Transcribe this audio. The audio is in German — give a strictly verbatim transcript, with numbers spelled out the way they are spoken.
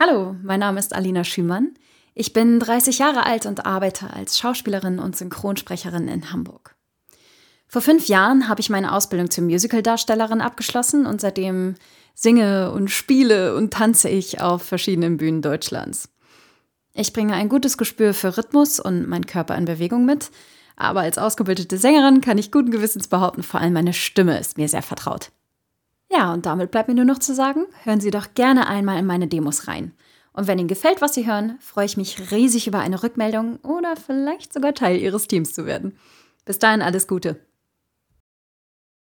Hallo, mein Name ist Alina Schümann. Ich bin dreißig Jahre alt und arbeite als Schauspielerin und Synchronsprecherin in Hamburg. Vor fünf Jahren habe ich meine Ausbildung zur Musicaldarstellerin abgeschlossen und seitdem singe und spiele und tanze ich auf verschiedenen Bühnen Deutschlands. Ich bringe ein gutes Gespür für Rhythmus und meinen Körper in Bewegung mit, aber als ausgebildete Sängerin kann ich guten Gewissens behaupten, vor allem meine Stimme ist mir sehr vertraut. Ja, und damit bleibt mir nur noch zu sagen, hören Sie doch gerne einmal in meine Demos rein. Und wenn Ihnen gefällt, was Sie hören, freue ich mich riesig über eine Rückmeldung oder vielleicht sogar Teil Ihres Teams zu werden. Bis dahin alles Gute.